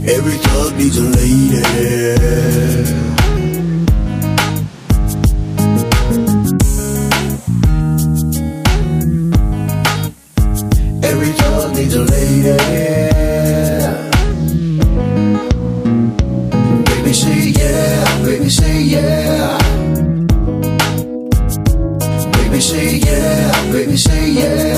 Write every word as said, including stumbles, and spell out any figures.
Every thug needs a lady. Every thug needs a lady. Baby say yeah, baby say yeah. Baby say yeah, baby say yeah.